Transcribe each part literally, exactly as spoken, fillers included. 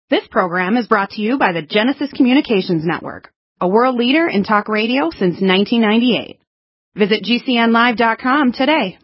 This program is brought to you by the Genesis Communications Network, a world leader in talk radio since nineteen ninety-eight. Visit G C N live dot com today.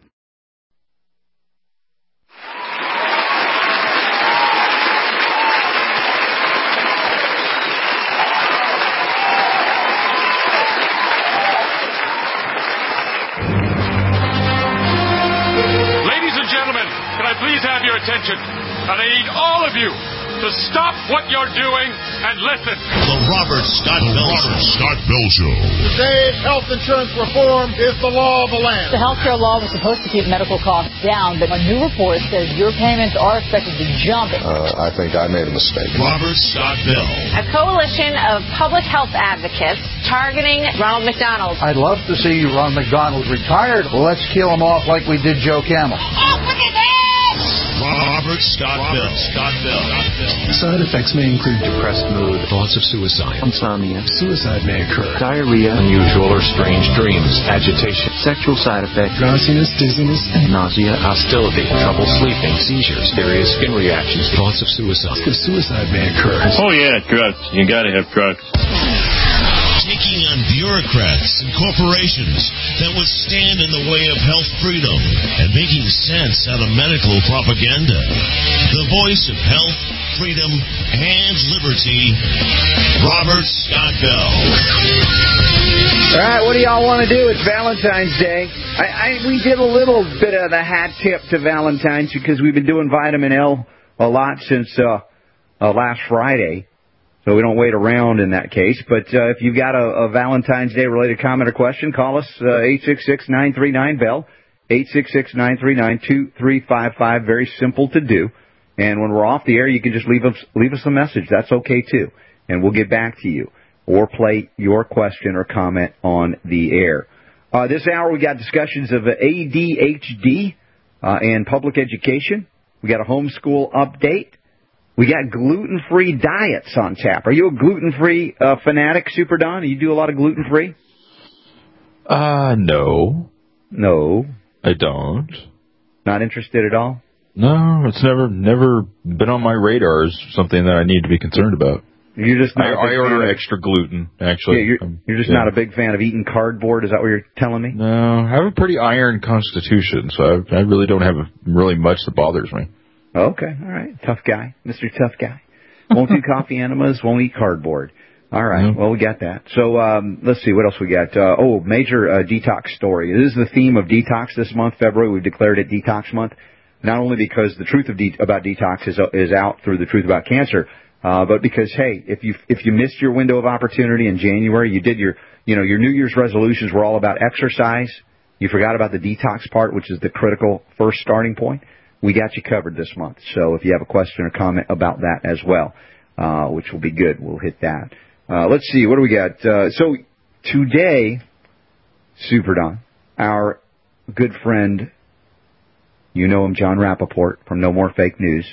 Ladies and gentlemen, can I please have your attention? And I need all of you to stop what you're doing and listen. The Robert Scott Bell Robert Scott Bell Show. Today, health insurance reform is the law of the land. The health care law was supposed to keep medical costs down, but a new report says your payments are expected to jump. Uh, I think I made a mistake. Robert Scott Bell. A coalition of public health advocates targeting Ronald McDonald. I'd love to see Ron McDonald retired. Well, let's kill him off like we did Joe Camel. Oh, look at that! Robert Scott Bell. Scott Bell. Side effects may include depressed mood, thoughts of suicide, insomnia, suicide may occur, diarrhea, unusual or strange dreams, agitation, sexual side effects, drowsiness, dizziness, nausea, hostility, trouble sleeping, seizures, serious skin reactions, thoughts of suicide. If suicide may occur. Oh yeah, drugs. You gotta have drugs. Taking on bureaucrats and corporations that would stand in the way of health freedom and making sense out of medical propaganda. The voice of health, freedom, and liberty, Robert Scott Bell. All right, what do y'all want to do? It's Valentine's Day. I, I, we did a little bit of the hat tip to Valentine's because we've been doing Vitamin L a lot since uh, uh, last Friday. So we don't wait around in that case. But uh, if you've got a, a Valentine's Day-related comment or question, call us, uh, eight six six, nine three nine, B E L L, eight six six, nine three nine, two three five five. Very simple to do. And when we're off the air, you can just leave us leave us a message. That's okay, too. And we'll get back to you or play your question or comment on the air. Uh, this hour, we got discussions of A D H D uh, and public education. We got a homeschool update. We got gluten-free diets on tap. Are you a gluten-free uh, fanatic, Super Don? Do you do a lot of gluten-free? Uh, no. No. I don't. Not interested at all? No, it's never never been on my radar as something that I need to be concerned about. You're just not I, I order extra gluten, actually. Yeah, you're, um, you're just yeah. not a big fan of eating cardboard? Is that what you're telling me? No, I have a pretty iron constitution, so I, I really don't have really much that bothers me. Okay, all right. Tough guy. Mister Tough Guy. Won't do coffee enemas, won't eat cardboard. All right, mm-hmm. Well, we got that. So um, let's see, what else we got? Uh, oh, major uh, detox story. This is the theme of detox this month, February. We've declared it Detox Month, not only because the truth of de- about detox is, uh, is out through the truth about cancer, uh, but because, hey, if you if you missed your window of opportunity in January, you did your, you know, your New Year's resolutions were all about exercise. You forgot about the detox part, which is the critical first starting point. We got you covered this month. So if you have a question or comment about that as well, uh, which will be good, we'll hit that. Uh, let's see, what do we got? Uh, so today, Super Don, our good friend, you know him, John Rappaport from No More Fake News.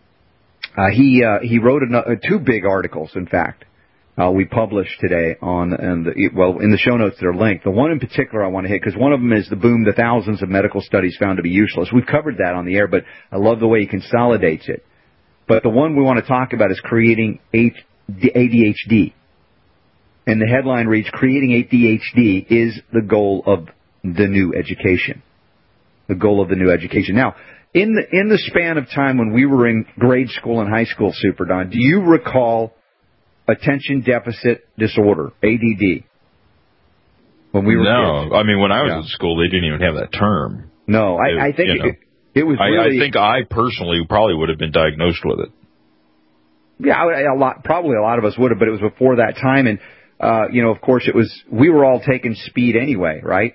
Uh, he uh, he wrote a, uh, two big articles, in fact, uh, we published today on, and the, well, in the show notes they're linked. The one in particular I want to hit, because one of them is the boom, the thousands of medical studies found to be useless. We've covered that on the air, but I love the way he consolidates it. But the one we want to talk about is creating A D H D. And the headline reads, creating A D H D is the goal of the new education. The goal of the new education. Now, in the, in the span of time when we were in grade school and high school, Super Don, do you recall attention deficit disorder, A D D? When we were no, kids? I mean, when I was yeah. in school, they didn't even have that term. No, I, it, I think you know, it, it was really... I, I think I personally probably would have been diagnosed with it. Yeah, a lot, probably a lot of us would have, but it was before that time. And, uh, you know, of course, it was, we were all taking speed anyway, right?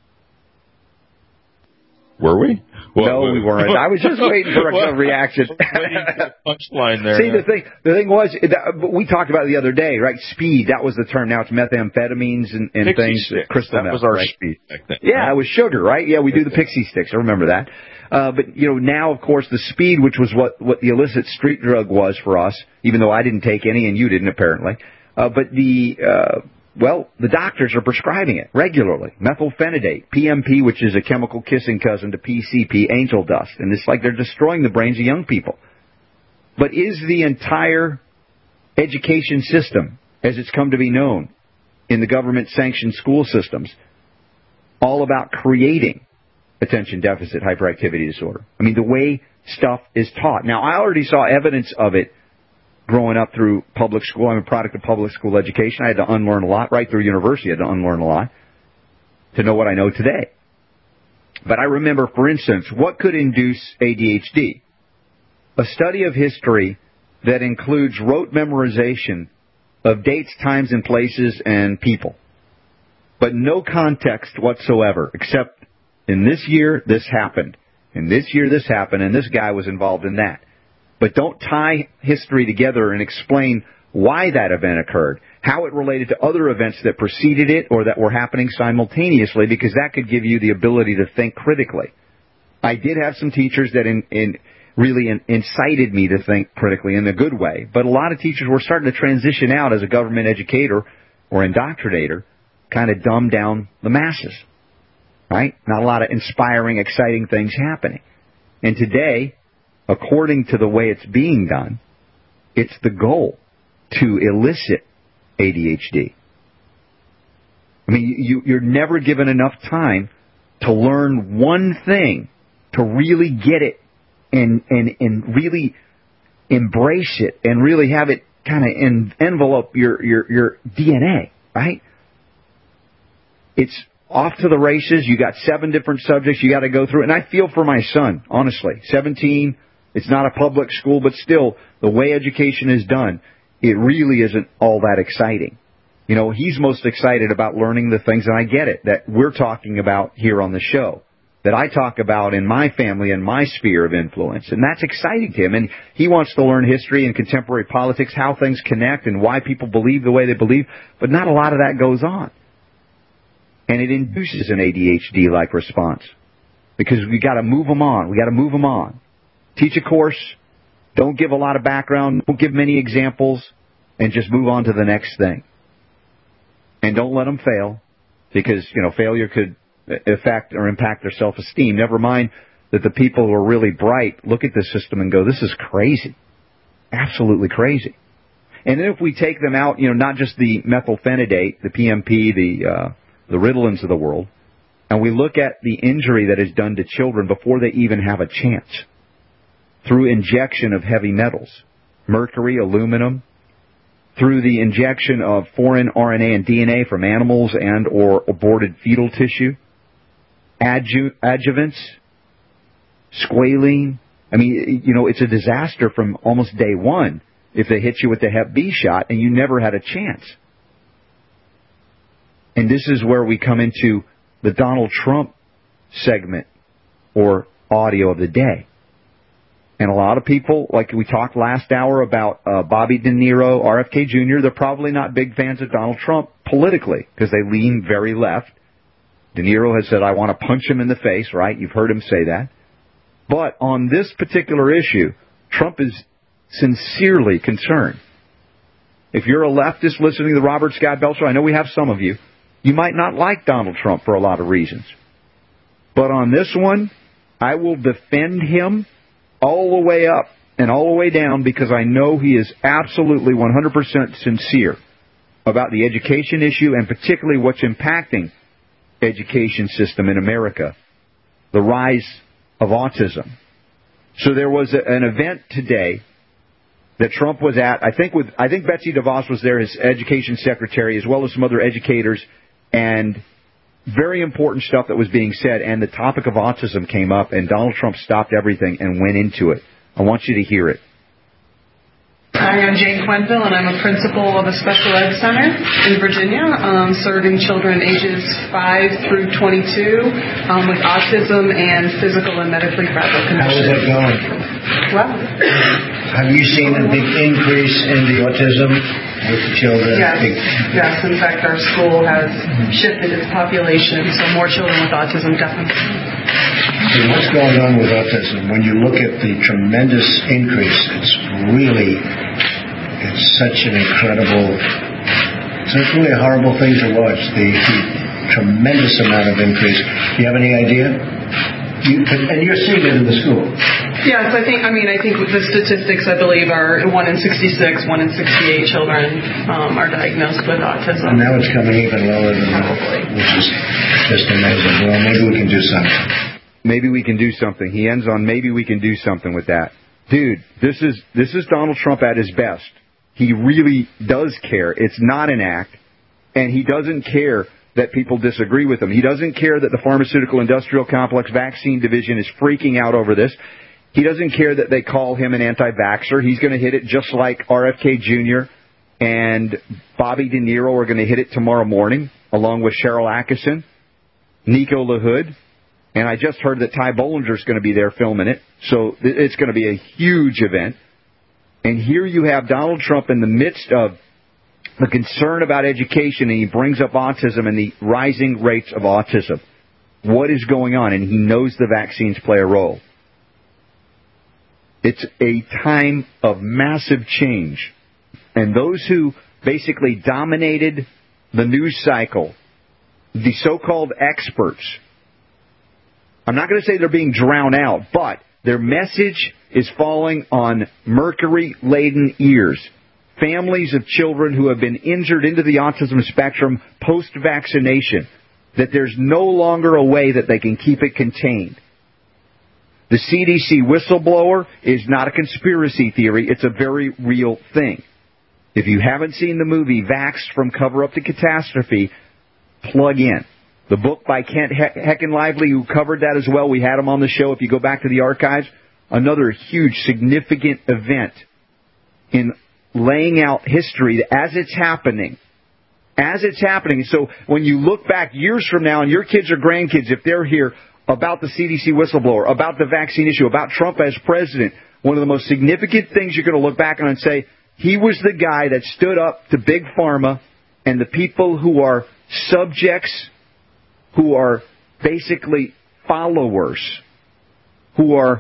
Were we? Well, no, we weren't. I was just waiting for a reaction. Punchline there. See, the thing, the thing was, that, we talked about it the other day, right? Speed, that was the term. Now it's methamphetamines and, and things. Sticks. Crystal that meth, was our right? speed back then. Yeah, it was sugar, right? Yeah, we do the Pixie Sticks. I remember that. Uh, but, you know, now, of course, the speed, which was what, what the illicit street drug was for us, even though I didn't take any and you didn't, apparently. Uh, but the... Uh, Well, the doctors are prescribing it regularly. Methylphenidate, P M P, which is a chemical kissing cousin to P C P, angel dust. And it's like they're destroying the brains of young people. But is the entire education system, as it's come to be known in the government-sanctioned school systems, all about creating attention deficit hyperactivity disorder? I mean, the way stuff is taught. Now, I already saw evidence of it growing up through public school. I'm a product of public school education. I had to unlearn a lot. Right through university, I had to unlearn a lot to know what I know today. But I remember, for instance, what could induce A D H D? A study of history that includes rote memorization of dates, times, and places and people, but no context whatsoever, except in this year, this happened. In this year, this happened, and this guy was involved in that. But don't tie history together and explain why that event occurred, how it related to other events that preceded it or that were happening simultaneously, because that could give you the ability to think critically. I did have some teachers that in, in really in, incited me to think critically in a good way, but a lot of teachers were starting to transition out as a government educator or indoctrinator, kind of dumb down the masses, right? Not a lot of inspiring, exciting things happening. And today, according to the way it's being done, it's the goal to elicit A D H D. I mean, you, you're never given enough time to learn one thing, to really get it and, and, and really embrace it and really have it kind of en- envelope your, your, your D N A, right? It's off to the races. You got seven different subjects you got to go through. And I feel for my son, honestly. seventeen, it's not a public school, but still, the way education is done, it really isn't all that exciting. You know, he's most excited about learning the things, and I get it, that we're talking about here on the show, that I talk about in my family and my sphere of influence, and that's exciting to him. And he wants to learn history and contemporary politics, how things connect and why people believe the way they believe, but not a lot of that goes on. And it induces an A D H D-like response, because we got to move them on. We got to move them on. Teach a course. Don't give a lot of background. Don't give many examples, and just move on to the next thing. And don't let them fail, because, you know, failure could affect or impact their self-esteem. Never mind that the people who are really bright look at the system and go, this is crazy. Absolutely crazy. And then if we take them out, you know, not just the methylphenidate, the P M P, the uh, the Ritalins of the world, and we look at the injury that is done to children before they even have a chance through injection of heavy metals, mercury, aluminum, through the injection of foreign R N A and D N A from animals and or aborted fetal tissue, adju- adjuvants, squalene. I mean, you know, it's a disaster from almost day one if they hit you with the Hep B shot and you never had a chance. And this is where we come into the Donald Trump segment or audio of the day. And a lot of people, like we talked last hour about uh, Bobby De Niro, R F K Junior, they're probably not big fans of Donald Trump politically because they lean very left. De Niro has said, I want to punch him in the face, right? You've heard him say that. But on this particular issue, Trump is sincerely concerned. If you're a leftist listening to the Robert Scott Bell Show, I know we have some of you, you might not like Donald Trump for a lot of reasons. But on this one, I will defend him all the way up and all the way down, because I know he is absolutely one hundred percent sincere about the education issue and particularly what's impacting education system in America, the rise of autism. So there was a, an event today that Trump was at. I think with I think Betsy DeVos was there, his education secretary, as well as some other educators, and very important stuff that was being said, and the topic of autism came up, and Donald Trump stopped everything and went into it. I want you to hear it. Hi, I'm Jane Quenville, and I'm a principal of a special ed center in Virginia, um, serving children ages five through twenty-two um, with autism and physical and medically fragile conditions. How is that going? Well, have you seen a big increase in the autism with the children? Yes, yes. In fact, our school has shifted its population, so more children with autism definitely. So what's going on with autism? When you look at the tremendous increase, it's really, it's such an incredible, it's really a horrible thing to watch, the, the tremendous amount of increase. Do you have any idea? You, and you're seeing it in the school. Yes, I think, I mean, I think the statistics, I believe, are one in sixty-six, one in sixty-eight children um, are diagnosed with autism. And now it's coming even lower than that, which is just amazing. Well, maybe we can do something. Maybe we can do something. He ends on maybe we can do something with that. Dude, this is this is Donald Trump at his best. He really does care. It's not an act, and he doesn't care that people disagree with him. He doesn't care that the pharmaceutical industrial complex vaccine division is freaking out over this. He doesn't care that they call him an anti-vaxxer. He's going to hit it just like R F K Junior and Bobby De Niro are going to hit it tomorrow morning, along with Cheryl Atkinson, Nico LaHood. And I just heard that Ty Bollinger's going to be there filming it. So it's going to be a huge event. And here you have Donald Trump in the midst of the concern about education, and he brings up autism and the rising rates of autism. What is going on? And he knows the vaccines play a role. It's a time of massive change. And those who basically dominated the news cycle, the so-called experts, I'm not going to say they're being drowned out, but their message is falling on mercury-laden ears. Families of children who have been injured into the autism spectrum post-vaccination, that there's no longer a way that they can keep it contained. The C D C whistleblower is not a conspiracy theory. It's a very real thing. If you haven't seen the movie Vaxxed from Cover-Up to Catastrophe, plug in. The book by Kent Heckenlively, who covered that as well. We had him on the show. If you go back to the archives, another huge, significant event in laying out history as it's happening. As it's happening. So when you look back years from now, and your kids or grandkids, if they're here, about the C D C whistleblower, about the vaccine issue, about Trump as president, one of the most significant things you're going to look back on and say, he was the guy that stood up to Big Pharma and the people who are subjects, who are basically followers, who are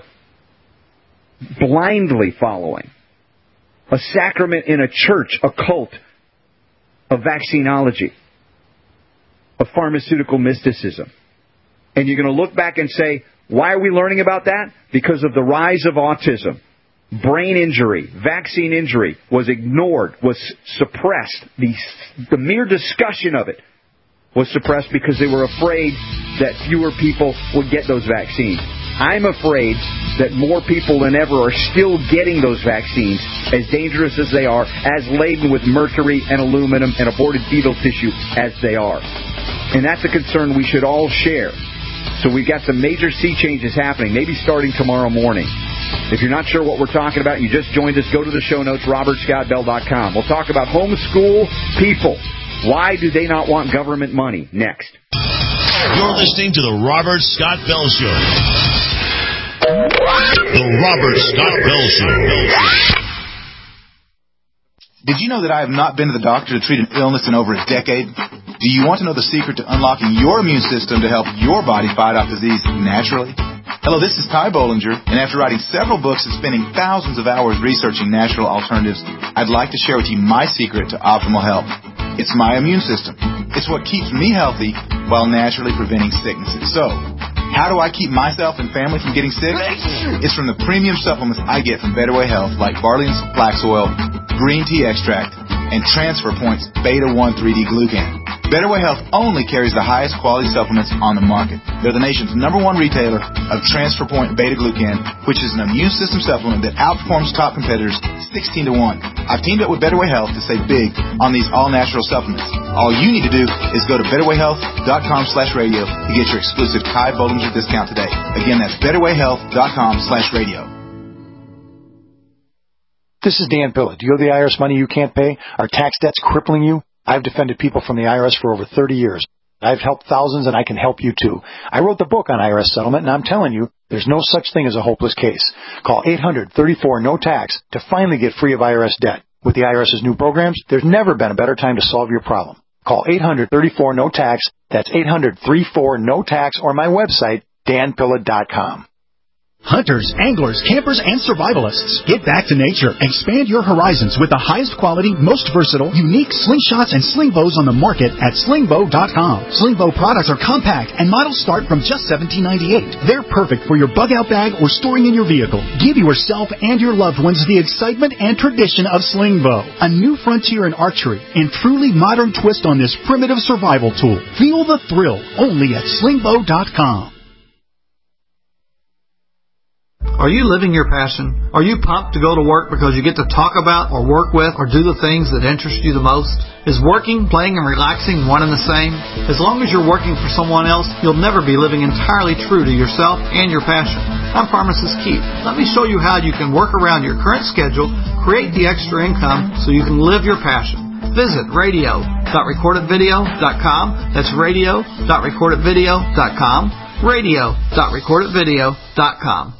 blindly following a sacrament in a church, a cult of vaccinology, of pharmaceutical mysticism. And you're going to look back and say, why are we learning about that? Because of the rise of autism. Brain injury, vaccine injury was ignored, was suppressed. The, the mere discussion of it was suppressed because they were afraid that fewer people would get those vaccines. I'm afraid that more people than ever are still getting those vaccines, as dangerous as they are, as laden with mercury and aluminum and aborted fetal tissue as they are. And that's a concern we should all share. So we've got some major sea changes happening, maybe starting tomorrow morning. If you're not sure what we're talking about, you just joined us, go to the show notes, robert scott bell dot com. We'll talk about homeschool people. Why do they not want government money? Next. You're listening to the Robert Scott Bell Show. The Robert Scott Bell Show. Did you know that I have not been to the doctor to treat an illness in over a decade? Do you want to know the secret to unlocking your immune system to help your body fight off disease naturally? Hello, this is Ty Bollinger, and after writing several books and spending thousands of hours researching natural alternatives, I'd like to share with you my secret to optimal health. It's my immune system. It's what keeps me healthy while naturally preventing sicknesses. So, how do I keep myself and family from getting sick? It's from the premium supplements I get from Better Way Health, like barley and flax oil, green tea extract, and Transfer Point's Beta one three D Glucan. Better Way Health only carries the highest quality supplements on the market. They're the nation's number one retailer of Transfer Point Beta Glucan, which is an immune system supplement that outperforms top competitors sixteen to one. I've teamed up with Better Way Health to save big on these all-natural supplements. All you need to do is go to better way health dot com slash radio to get your exclusive Ty Bollinger discount today. Again, that's better way health dot com slash radio. This is Dan Pilla. Do you owe the I R S money you can't pay? Are tax debts crippling you? I've defended people from the I R S for over thirty years. I've helped thousands, and I can help you, too. I wrote the book on I R S settlement, and I'm telling you, there's no such thing as a hopeless case. Call eight hundred thirty-four no tax to finally get free of I R S debt. With the IRS's new programs, there's never been a better time to solve your problem. Call eight hundred thirty-four no tax. That's eight hundred thirty-four no tax, or my website, dan pilla dot com. Hunters, anglers, campers, and survivalists. Get back to nature. Expand your horizons with the highest quality, most versatile, unique slingshots and sling bows on the market at sling bow dot com. Sling bow products are compact and models start from just seventeen ninety-eight. They're perfect for your bug-out bag or storing in your vehicle. Give yourself and your loved ones the excitement and tradition of sling bow. A new frontier in archery and truly modern twist on this primitive survival tool. Feel the thrill only at sling bow dot com. Are you living your passion? Are you pumped to go to work because you get to talk about or work with or do the things that interest you the most? Is working, playing, and relaxing one and the same? As long as you're working for someone else, you'll never be living entirely true to yourself and your passion. I'm Pharmacist Keith. Let me show you how you can work around your current schedule, create the extra income so you can live your passion. Visit radio dot recorded video dot com. That's radio dot recorded video dot com. radio dot recorded video dot com.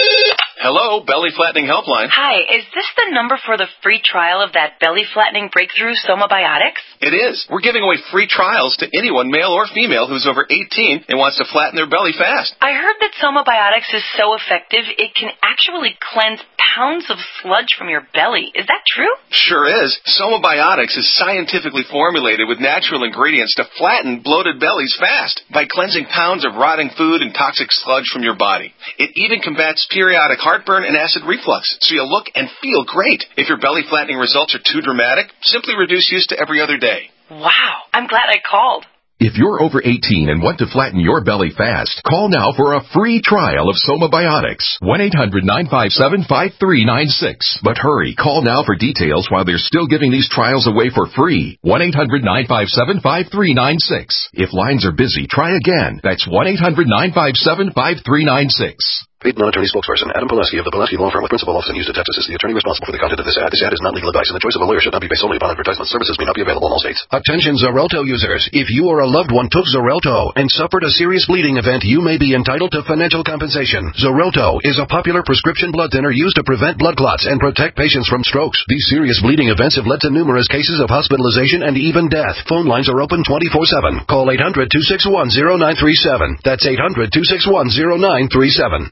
Hello, Belly Flattening Helpline. Hi, is this the number for the free trial of that belly flattening breakthrough Somabiotics? It is. We're giving away free trials to anyone, male or female, who's over eighteen and wants to flatten their belly fast. I heard that Somabiotics is so effective it can actually cleanse pounds of sludge from your belly. Is that true? Sure is. Somabiotics is scientifically formulated with natural ingredients to flatten bloated bellies fast by cleansing pounds of rotting food and toxic sludge from your body. It even combats periodic heartburn and acid reflux, so you'll look and feel great. If your belly flattening results are too dramatic, simply reduce use to every other day. Wow, I'm glad I called. If you're over eighteen and want to flatten your belly fast, call now for a free trial of Somabiotics. one eight hundred nine five seven five three nine six. But hurry, call now for details while they're still giving these trials away for free. one eight hundred nine five seven five three nine six. If lines are busy, try again. That's one eight hundred nine five seven five three nine six. Paid non-attorney spokesperson Adam Pileski of the Pileski Law Firm with principal office in Houston, Texas is the attorney responsible for the content of this ad. This ad is not legal advice, and the choice of a lawyer should not be based solely upon advertisement. Services may not be available in all states. Attention Xarelto users. If you or a loved one took Xarelto and suffered a serious bleeding event, you may be entitled to financial compensation. Xarelto is a popular prescription blood thinner used to prevent blood clots and protect patients from strokes. These serious bleeding events have led to numerous cases of hospitalization and even death. Phone lines are open twenty-four seven. Call eight hundred two six one zero nine three seven. That's eight hundred two six one zero nine three seven.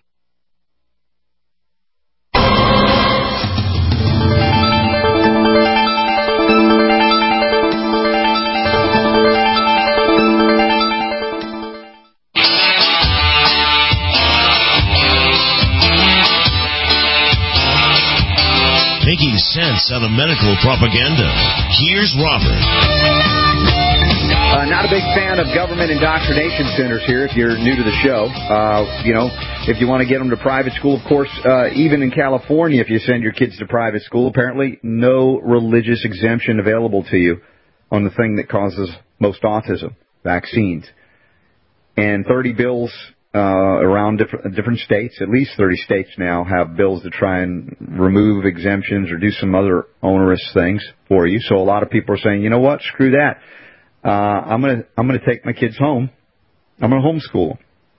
Making sense out of medical propaganda. Here's Robert. Uh, not a big fan of government indoctrination centers here if you're new to the show. Uh, you know, if you want to get them to private school, of course, uh, even in California, if you send your kids to private school, apparently no religious exemption available to you on the thing that causes most autism, vaccines. And thirty bills Uh, around different, different states, at least thirty states now, have bills to try and remove exemptions or do some other onerous things for you. So a lot of people are saying, you know what, screw that. Uh, I'm gonna, I'm gonna take my kids home. I'm gonna homeschool them.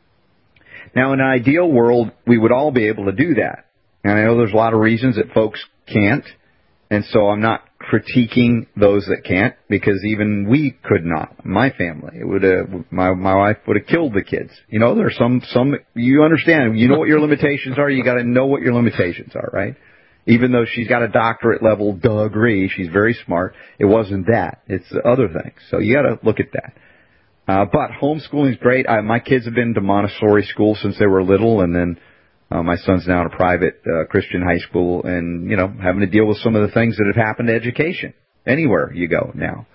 Now, in an ideal world, we would all be able to do that. And I know there's a lot of reasons that folks can't. And so I'm not critiquing those that can't, because even we could not. My family, it would have, my my wife would have killed the kids. You know, there's some some you understand. You know what your limitations are. You got to know what your limitations are, right? Even though she's got a doctorate level degree, she's very smart. It wasn't that. It's other things. So you got to look at that. Uh, but homeschooling is great. I, my kids have been to Montessori school since they were little, and then Uh, my son's now in a private uh, Christian high school, and, you know, having to deal with some of the things that have happened to education anywhere you go now.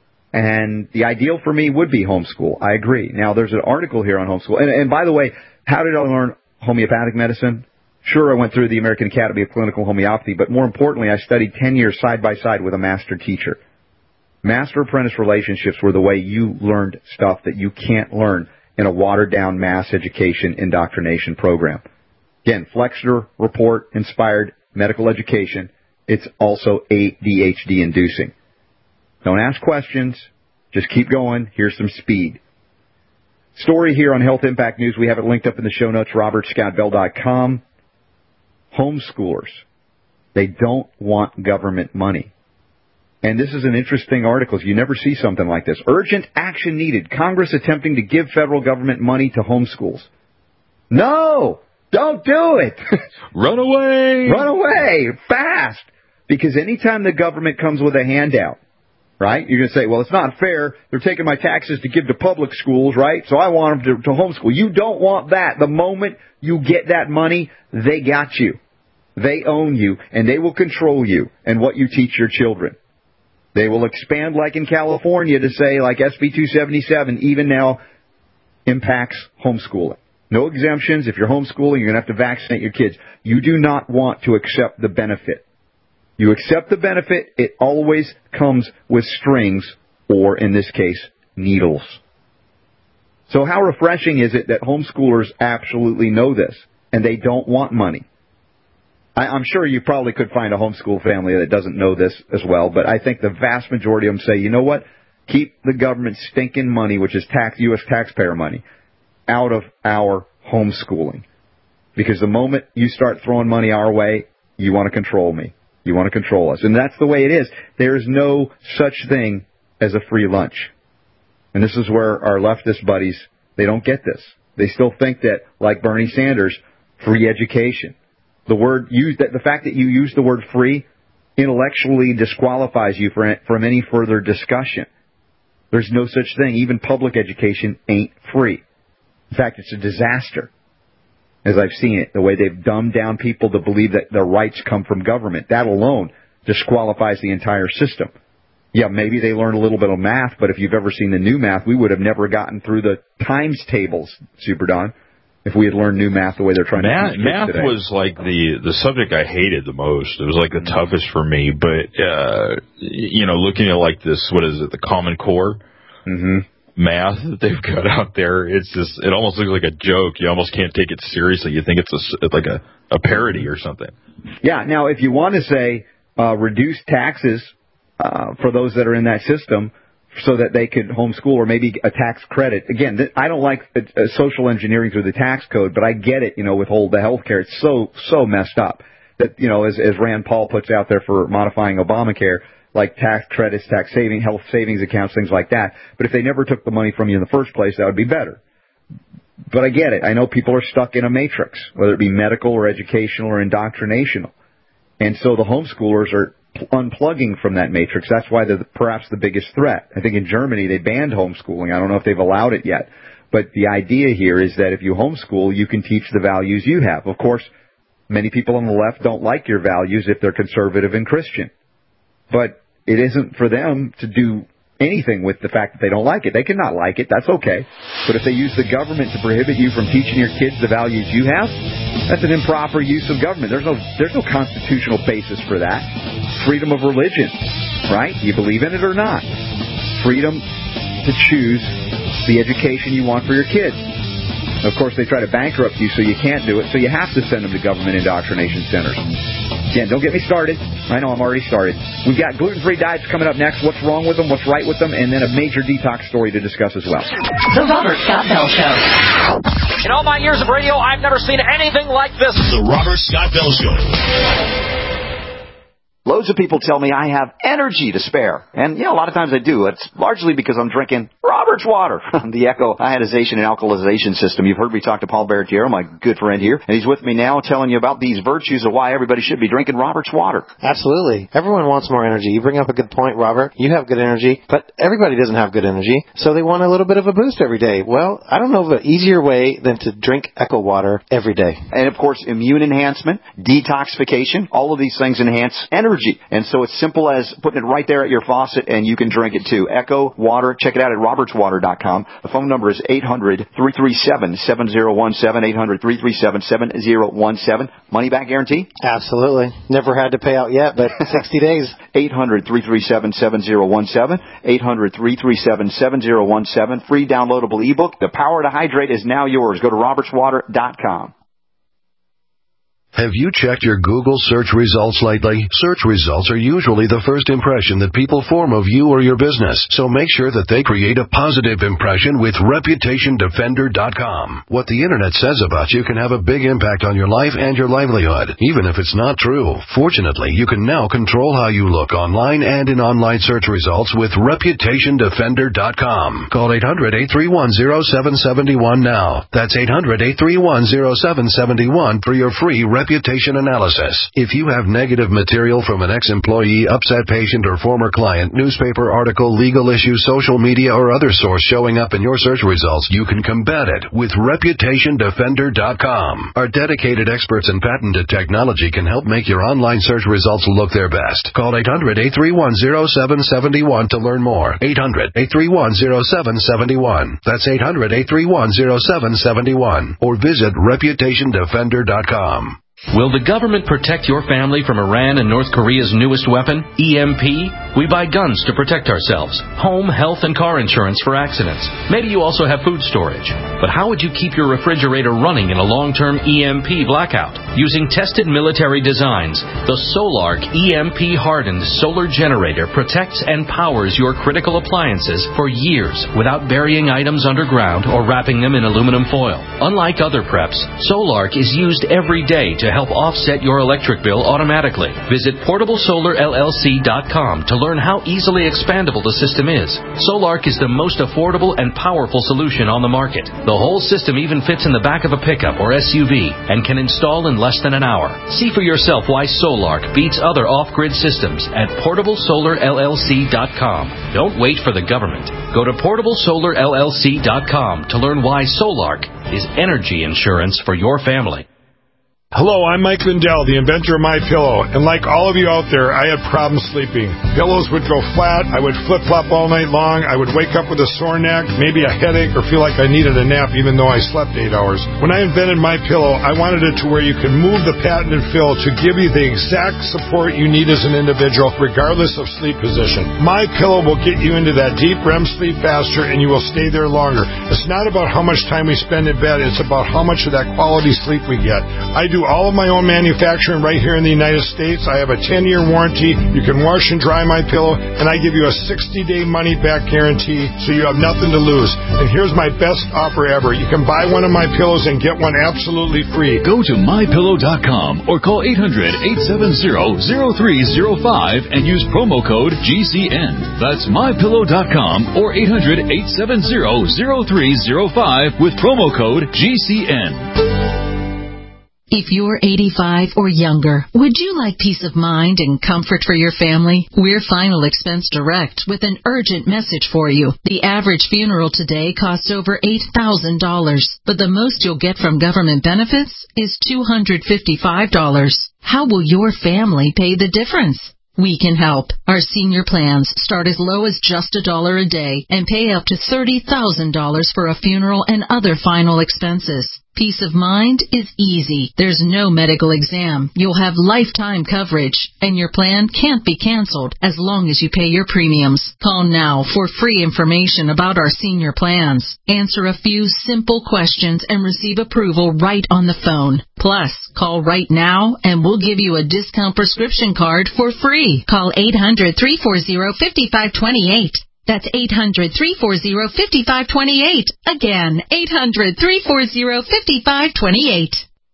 And the ideal for me would be homeschool. I agree. Now, there's an article here on homeschool. And, and by the way, how did I learn homeopathic medicine? Sure, I went through the American Academy of Clinical Homeopathy, but more importantly, I studied ten years side by side with a master teacher. Master-apprentice relationships were the way you learned stuff that you can't learn in a watered-down mass education indoctrination program. Again, Flexner Report inspired medical education. It's also A D H D inducing. Don't ask questions. Just keep going. Here's some speed. Story here on Health Impact News. We have it linked up in the show notes, robert scott bell dot com. Homeschoolers. They don't want government money. And this is an interesting article. You never see something like this. Urgent action needed. Congress attempting to give federal government money to homeschools. No! Don't do it. Run away. Run away fast. Because anytime the government comes with a handout, right, you're going to say, well, it's not fair. They're taking my taxes to give to public schools, right? So I want them to, to homeschool. You don't want that. The moment you get that money, they got you. They own you, and they will control you and what you teach your children. They will expand, like in California, to say, like S B two seventy-seven, even now impacts homeschooling. No exemptions. If you're homeschooling, you're going to have to vaccinate your kids. You do not want to accept the benefit. You accept the benefit, it always comes with strings, or in this case, needles. So how refreshing is it that homeschoolers absolutely know this, and they don't want money? I, I'm sure you probably could find a homeschool family that doesn't know this as well, but I think the vast majority of them say, you know what, keep the government's stinking money, which is tax, U S taxpayer money, out of our homeschooling. Because the moment you start throwing money our way, you want to control me. You want to control us. And that's the way it is. There is no such thing as a free lunch. And this is where our leftist buddies, they don't get this. They still think that, like Bernie Sanders, free education. The word used, that the fact that you use the word free intellectually disqualifies you for, from any further discussion. There's no such thing. Even public education ain't free. In fact, it's a disaster. As I've seen it, the way they've dumbed down people to believe that their rights come from government. That alone disqualifies the entire system. Yeah, maybe they learned a little bit of math, but if you've ever seen the new math, we would have never gotten through the times tables, Super Don, if we had learned new math the way they're trying math, to teach math today. was like the, the subject I hated the most. It was like the mm-hmm. toughest for me. But, uh, you know, looking at like this, what is it, the Common Core? Mm-hmm. Math that they've got out there, it's just, it almost looks like a joke. You almost can't take it seriously. You think it's a, like a, a parody or something. Yeah, now if you want to say uh, reduce taxes uh, for those that are in that system so that they could homeschool, or maybe a tax credit. Again, th- I don't like uh, social engineering through the tax code, but I get it, you know, withhold the health care. It's so, so messed up that, you know, as, as Rand Paul puts out there for modifying Obamacare, like tax credits, tax saving, health savings accounts, things like that. But if they never took the money from you in the first place, that would be better. But I get it. I know people are stuck in a matrix, whether it be medical or educational or indoctrinational. And so the homeschoolers are unplugging from that matrix. That's why they're perhaps the biggest threat. I think in Germany they banned homeschooling. I don't know if they've allowed it yet. But the idea here is that if you homeschool, you can teach the values you have. Of course, many people on the left don't like your values if they're conservative and Christian. But it isn't for them to do anything with the fact that they don't like it. They cannot like it. That's okay. But if they use the government to prohibit you from teaching your kids the values you have, that's an improper use of government. There's no there's no constitutional basis for that. Freedom of religion, right? You believe in it or not. Freedom to choose the education you want for your kids. Of course, they try to bankrupt you so you can't do it, so you have to send them to government indoctrination centers. Again, don't get me started. I know I'm already started. We've got gluten-free diets coming up next, what's wrong with them, what's right with them, and then a major detox story to discuss as well. The Robert Scott Bell Show. In all my years of radio, I've never seen anything like this. The Robert Scott Bell Show. Loads of people tell me I have energy to spare. And, yeah, a lot of times I do. It's largely because I'm drinking Robert's water. The Echo ionization and alkalization system. You've heard me talk to Paul Baratiero, my good friend here. And he's with me now telling you about these virtues of why everybody should be drinking Robert's water. Absolutely. Everyone wants more energy. You bring up a good point, Robert. You have good energy, but everybody doesn't have good energy. So they want a little bit of a boost every day. Well, I don't know of an easier way than to drink Echo water every day. And, of course, immune enhancement, detoxification, all of these things enhance energy. And so it's simple as putting it right there at your faucet, and you can drink it too. Echo Water. Check it out at roberts water dot com. The phone number is eight hundred, three three seven, seven zero one seven, eight hundred, three three seven, seven zero one seven. Money back guarantee? Absolutely. Never had to pay out yet, but sixty days. eight hundred, three three seven, seven zero one seven. eight hundred, three three seven, seven zero one seven. Free downloadable ebook. The power to hydrate is now yours. Go to roberts water dot com. Have you checked your Google search results lately? Search results are usually the first impression that people form of you or your business, so make sure that they create a positive impression with Reputation Defender dot com. What the Internet says about you can have a big impact on your life and your livelihood, even if it's not true. Fortunately, you can now control how you look online and in online search results with Reputation Defender dot com. Call eight hundred, eight three one, zero seven seven one now. That's eight hundred, eight three one, zero seven seven one for your free reputation analysis. If you have negative material from an ex-employee, upset patient, or former client, newspaper article, legal issue, social media, or other source showing up in your search results, you can combat it with Reputation Defender dot com. Our dedicated experts in patented technology can help make your online search results look their best. Call eight hundred, eight three one, zero seven seven one to learn more. eight hundred, eight three one, zero seven seven one. That's eight hundred, eight three one, zero seven seven one. Or visit Reputation Defender dot com. Will the government protect your family from Iran and North Korea's newest weapon, E M P? We buy guns to protect ourselves, home, health, and car insurance for accidents. Maybe you also have food storage. But how would you keep your refrigerator running in a long-term E M P blackout? Using tested military designs, the Solark E M P-hardened solar generator protects and powers your critical appliances for years without burying items underground or wrapping them in aluminum foil. Unlike other preps, Solark is used every day to help offset your electric bill automatically. Visit portable solar L L C dot com to learn how easily expandable the system is. Solark is the most affordable and powerful solution on the market. The whole system even fits in the back of a pickup or S U V and can install in less than an hour. See for yourself why Solark beats other off-grid systems at portable solar L L C dot com. Don't wait for the government. Go to portable solar L L C dot com to learn why Solark is energy insurance for your family. Hello, I'm Mike Lindell, the inventor of MyPillow, and like all of you out there, I had problems sleeping. Pillows would go flat, I would flip-flop all night long, I would wake up with a sore neck, maybe a headache, or feel like I needed a nap even though I slept eight hours. When I invented MyPillow, I wanted it to where you could move the patented fill to give you the exact support you need as an individual, regardless of sleep position. MyPillow will get you into that deep R E M sleep faster, and you will stay there longer. It's not about how much time we spend in bed, it's about how much of that quality sleep we get. I do all of my own manufacturing right here in the United States. I have a ten-year warranty. You can wash and dry my pillow, and I give you a sixty-day money-back guarantee, so you have nothing to lose. And here's my best offer ever. You can buy one of my pillows and get one absolutely free. Go to my pillow dot com or call eight hundred, eight seven zero, zero three zero five and use promo code G C N. That's my pillow dot com or eight hundred, eight seven zero, zero three zero five with promo code G C N. If you're eighty-five or younger, would you like peace of mind and comfort for your family? We're Final Expense Direct with an urgent message for you. The average funeral today costs over eight thousand dollars, but the most you'll get from government benefits is two hundred fifty-five dollars. How will your family pay the difference? We can help. Our senior plans start as low as just a dollar a day and pay up to thirty thousand dollars for a funeral and other final expenses. Peace of mind is easy. There's no medical exam. You'll have lifetime coverage, and your plan can't be canceled as long as you pay your premiums. Call now for free information about our senior plans. Answer a few simple questions and receive approval right on the phone. Plus, call right now and we'll give you a discount prescription card for free. Call eight hundred, three four zero, five five two eight. That's eight hundred, three four zero, five five two eight. Again, eight hundred, three four zero, five five two eight.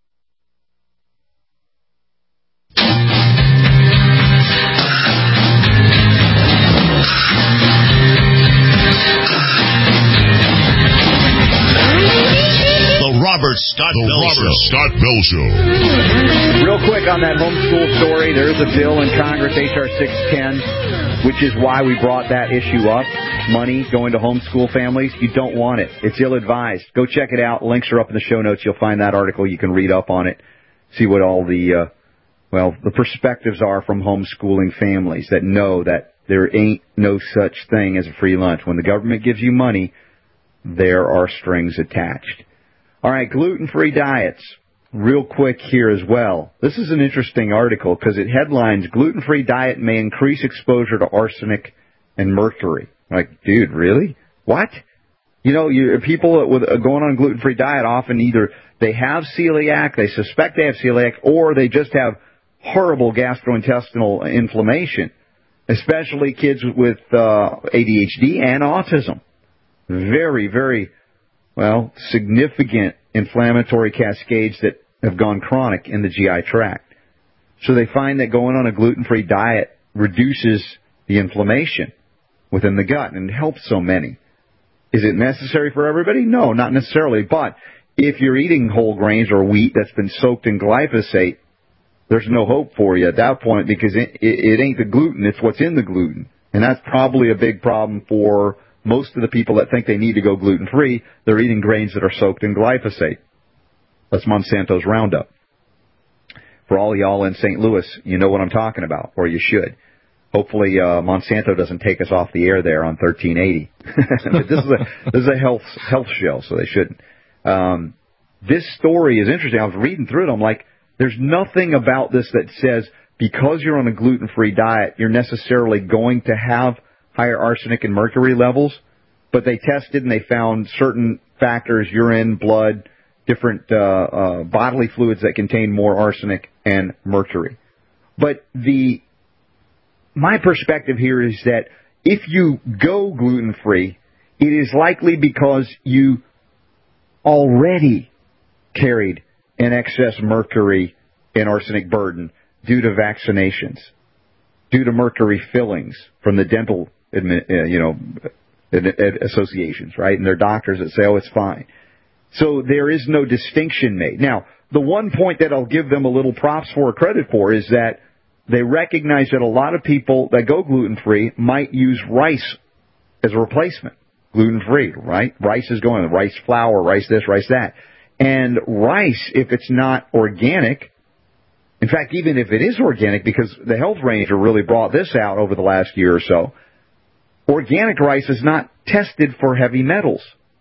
Robert Scott the Bell Robert Show. Scott Bell Show. Real quick on that homeschool story, there is a bill in Congress, H R six ten, which is why we brought that issue up. Money going to homeschool families. You don't want it. It's ill-advised. Go check it out. Links are up in the show notes. You'll find that article. You can read up on it. See what all the, uh, well, the perspectives are from homeschooling families that know that there ain't no such thing as a free lunch. When the government gives you money, there are strings attached. All right, gluten-free diets. Real quick here as well. This is an interesting article because it headlines, gluten-free diet may increase exposure to arsenic and mercury. Like, dude, really? What? You know, you, people with uh, going on a gluten-free diet often either they have celiac, they suspect they have celiac, or they just have horrible gastrointestinal inflammation, especially kids with uh, A D H D and autism. Very, very, well, significant inflammatory cascades that have gone chronic in the G I tract. So they find that going on a gluten-free diet reduces the inflammation within the gut and helps so many. Is it necessary for everybody? No, not necessarily. But if you're eating whole grains or wheat that's been soaked in glyphosate, there's no hope for you at that point because it, it, it ain't the gluten, it's what's in the gluten. And that's probably a big problem for most of the people that think they need to go gluten-free. They're eating grains that are soaked in glyphosate. That's Monsanto's Roundup. For all y'all in Saint Louis, you know what I'm talking about, or you should. Hopefully, uh, Monsanto doesn't take us off the air there on thirteen eighty. But this is a this is a health health show, so they shouldn't. Um, this story is interesting. I was reading through it. I'm like, there's nothing about this that says because you're on a gluten-free diet, you're necessarily going to have higher arsenic and mercury levels. But they tested and they found certain factors, urine, blood, different uh, uh, bodily fluids that contain more arsenic and mercury. But the my perspective here is that if you go gluten-free, it is likely because you already carried an excess mercury and arsenic burden due to vaccinations, due to mercury fillings from the dental, you know, associations, right? And their doctors that say, oh, it's fine. So there is no distinction made. Now, the one point that I'll give them a little props for or credit for is that they recognize that a lot of people that go gluten-free might use rice as a replacement. Gluten-free, right? Rice is going, rice flour, rice this, rice that. And rice, if it's not organic, in fact, even if it is organic, because the Health Ranger really brought this out over the last year or so, organic rice is not tested for heavy metals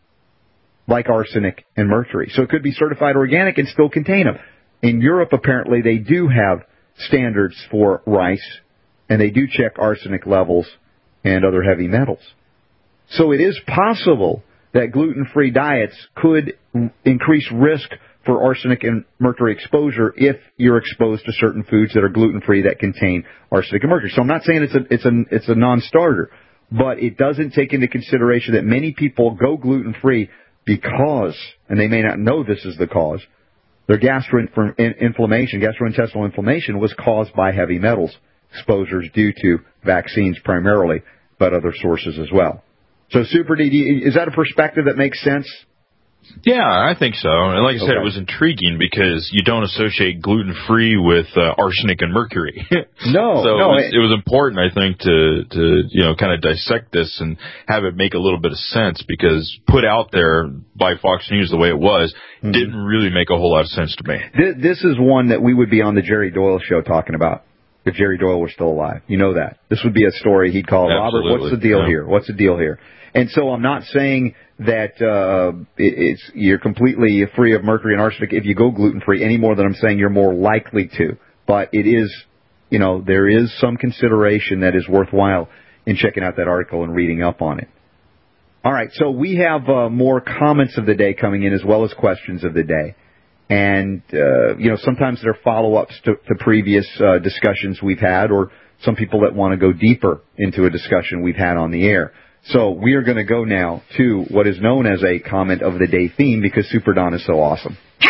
like arsenic and mercury. So it could be certified organic and still contain them. In Europe, apparently, they do have standards for rice, and they do check arsenic levels and other heavy metals. So it is possible that gluten-free diets could increase risk for arsenic and mercury exposure if you're exposed to certain foods that are gluten-free that contain arsenic and mercury. So I'm not saying it's a, it's a, it's a non-starter, but it doesn't take into consideration that many people go gluten-free because, and they may not know this is the cause, their gastroinflammation, gastrointestinal inflammation was caused by heavy metals exposures due to vaccines primarily, but other sources as well. So, Super D, is that a perspective that makes sense? Yeah, I think so. And like I said, Okay. it was intriguing because you don't associate gluten-free with uh, arsenic and mercury. No, so no. it was, it was important, I think, to, to you know kind of dissect this and have it make a little bit of sense because put out there by Fox News the way it was mm-hmm. didn't really make a whole lot of sense to me. This is one that we would be on the Jerry Doyle show talking about if Jerry Doyle were still alive. You know that. This would be a story he'd call, Absolutely. Robert, what's the deal yeah. here? What's the deal here? And so I'm not saying that uh, it, it's you're completely free of mercury and arsenic if you go gluten-free any more than I'm saying you're more likely to. But it is, you know, there is some consideration that is worthwhile in checking out that article and reading up on it. All right, so we have uh, more comments of the day coming in as well as questions of the day. And, uh, you know, sometimes they're follow-ups to, to previous uh, discussions we've had or some people that want to go deeper into a discussion we've had on the air. So we are going to go now to what is known as a comment of the day theme because Super Don is so awesome. Hey,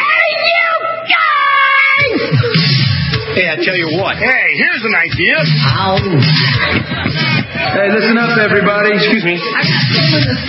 I tell you what. Hey, here's an idea. Ow. Hey, listen up, everybody. Excuse me. I got something to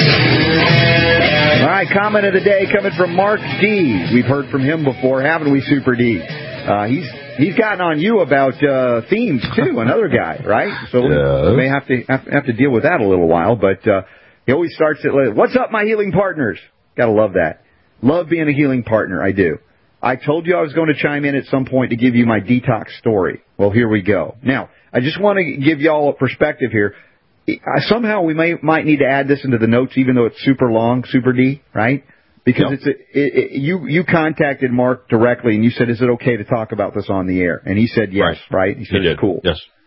say. All right, comment of the day coming from Mark D. We've heard from him before, haven't we, Super D? Uh, he's he's gotten on you about uh, themes too. Another guy, right? So yeah. we may have to have, have to deal with that a little while. But uh, he always starts it. What's up, my healing partners? Gotta love that. Love being a healing partner. I do. I told you I was going to chime in at some point to give you my detox story. Well, here we go. Now, I just want to give y'all a perspective here. Somehow we may might need to add this into the notes, even though it's super long, Super D, right? Because yep. it's a, it, it, you you contacted Mark directly and you said, "Is it okay to talk about this on the air?" And he said, "Yes." Right? right? He said, he "It's cool." Yes.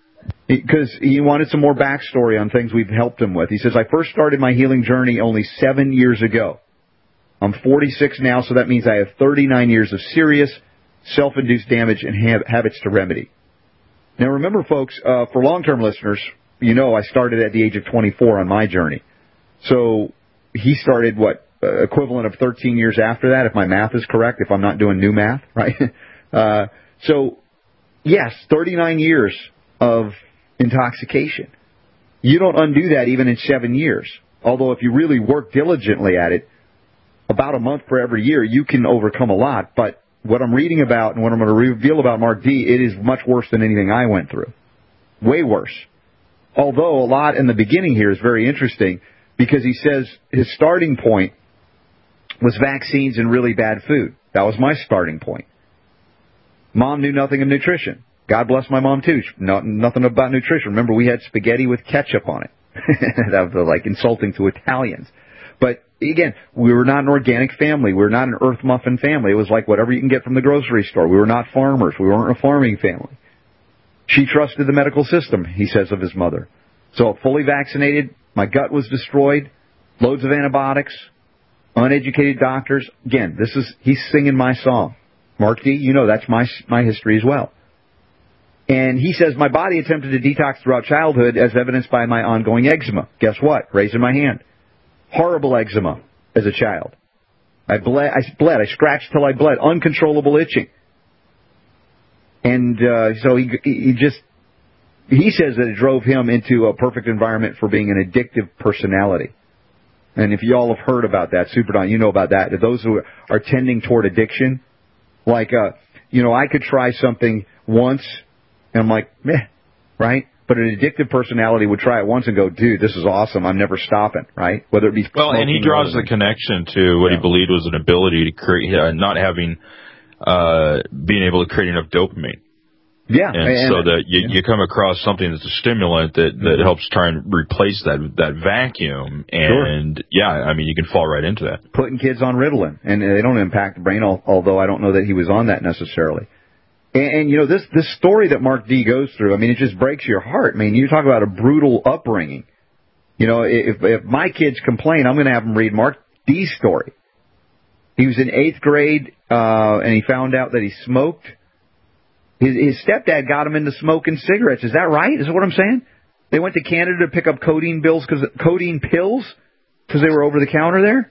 Because he wanted some more backstory on things we've helped him with. He says, I first started my healing journey only seven years ago. I'm forty-six now, so that means I have thirty-nine years of serious self-induced damage and ha- habits to remedy. Now remember, folks, uh, for long-term listeners, you know I started at the age of twenty-four on my journey. So he started, what, uh, equivalent of thirteen years after that, if my math is correct, if I'm not doing new math, right? uh, so, yes, thirty-nine years of intoxication. You don't undo that even in seven years. Although if you really work diligently at it, about a month per every year, you can overcome a lot. But what I'm reading about and what I'm going to reveal about Mark D., it is much worse than anything I went through. Way worse. Although a lot in the beginning here is very interesting because he says his starting point was vaccines and really bad food. That was my starting point. Mom knew nothing of nutrition. God bless my mom, too. No, nothing about nutrition. Remember, we had spaghetti with ketchup on it. That was like insulting to Italians. But, again, we were not an organic family. We were not an earth muffin family. It was like whatever you can get from the grocery store. We were not farmers. We weren't a farming family. She trusted the medical system, he says of his mother. So, fully vaccinated, my gut was destroyed, loads of antibiotics, uneducated doctors. Again, this is, he's singing my song. Mark D., you know that's my my history as well. And he says, my body attempted to detox throughout childhood as evidenced by my ongoing eczema. Guess what? Raising my hand. Horrible eczema as a child. I bled, I bled, I scratched till I bled. Uncontrollable itching. And uh, so he, he just, he says that it drove him into a perfect environment for being an addictive personality. And if you all have heard about that, Super Don, you know about that. That those who are tending toward addiction, like, uh, you know, I could try something once, and I'm like, meh, right? But an addictive personality would try it once and go, dude, this is awesome. I'm never stopping, right? Whether it be well, and he draws the connection to what yeah. he believed was an ability to create, uh, not having, uh, being able to create enough dopamine. Yeah, and, and so that you, yeah. you come across something that's a stimulant that, that mm-hmm. helps try and replace that that vacuum, and sure. yeah, I mean you can fall right into that. Putting kids on Ritalin, and they don't impact the brain, although I don't know that he was on that necessarily. And, and you know this this story that Mark D goes through, I mean it just breaks your heart. I mean you talk about a brutal upbringing. You know if if my kids complain, I'm going to have them read Mark D's story. He was in eighth grade, uh, and he found out that he smoked. His, his stepdad got him into smoking cigarettes. Is that right? Is that what I'm saying? They went to Canada to pick up codeine bills because codeine pills because they were over the counter there.